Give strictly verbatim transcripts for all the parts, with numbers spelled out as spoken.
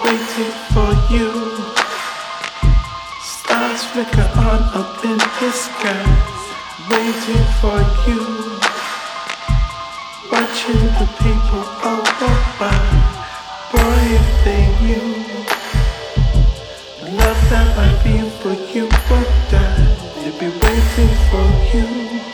waiting for you. Stars flicker on up in the sky, waiting for you. Watching the people all walk by, boy, if they knew the love that I feel for you would die. They'd be waiting for you,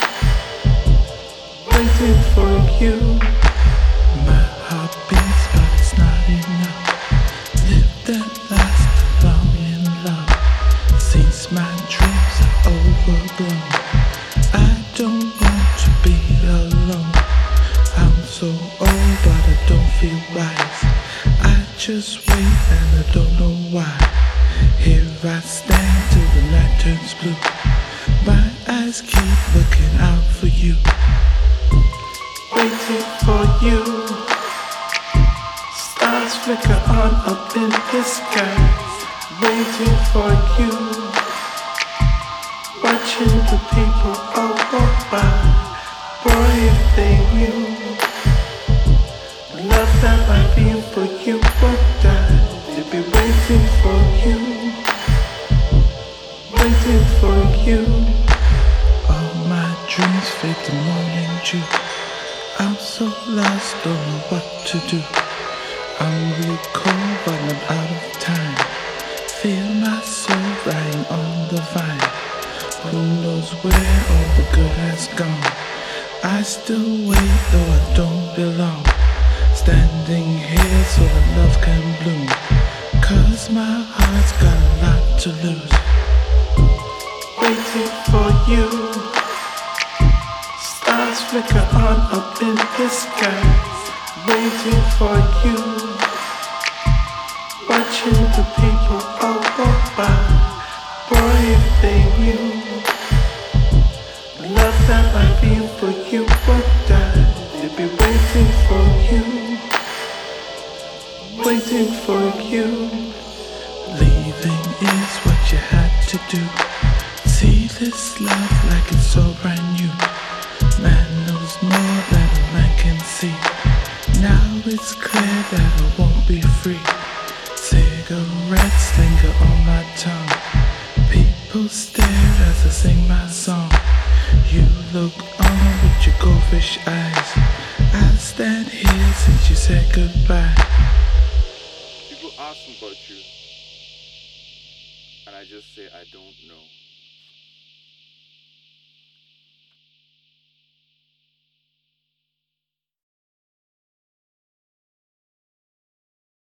waiting for you. My heart beats, but it's not enough. Live that last long in love. Since my dreams are overblown, I don't want to be alone. I'm so old, but I don't feel wise. I just wait and I don't know why. Here I stand till the night turns blue. My eyes keep looking out for you, waiting for you. Stars flicker on up in the sky, waiting for you. Watching the people all walk by, boy, if they knew the love that I feel for you would die. They'd be waiting for you, waiting for you. all my dreams fade to morning dew. I'm so lost, don't know what to do. I'm real cold, but I'm out of time. Feel my soul lying on the vine. Who knows where all the good has gone? I still wait, though I don't belong. Standing here so the love can bloom. Cause my heart's got a lot to lose. Waiting for you. Stars flicker on up in the sky, waiting for you. Watching the people all walk by, boy, if they knew the love that I feel for you would die. They'd be waiting for you, waiting for you. Leaving is what you had to do. See this love like it's so brand new. Man knows more than a man can see. Now it's clear that I won't be free. Cigarettes linger on my tongue. People stare as I sing my song. You look on with your goldfish eyes. I stand here since you said goodbye. People ask me about you, and I just say I don't know.